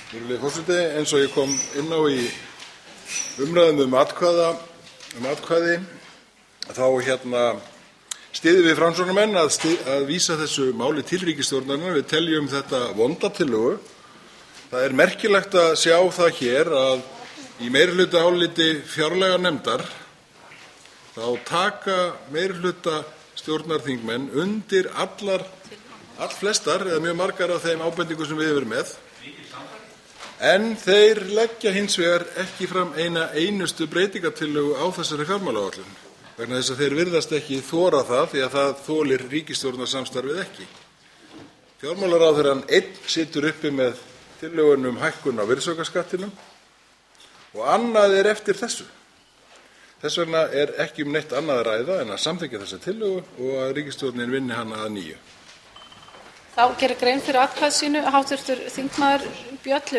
Virðulegi forseti, eins og ég kom inn á í umræðum um atkvæði, þá styðjum við Framsóknarmenn að vísa þessu máli til ríkisstjórnarinnar. Við teljum þetta vonda tillögu. Það er merkilegt að sjá það hér að í meirihlutaáliti fjárlaganefndar þá taka meirihluta stjórnarþingmenn undir allflestar eða mjög margar af þeim ábendingum sem við erum með, en þeir leggja hins vegar ekki fram eina einustu breytingartillögu á þessari fjármálaáætlun vegna þess að þeir virðast ekki þora það því að það þolir ríkisstjórnarsamstarfið ekki. Fjármálaráðherrann einn situr uppi með tillögun um hækkun á virðisaukaskattinum og annað er eftir þessu. Þess vegna er ekki neitt annað að ræða en að samþykkja þessa tillögu og að ríkisstjórnin vinni hana að nýju. Þá gerir grein fyrir atkvæði sínu hv. þingmaður Björn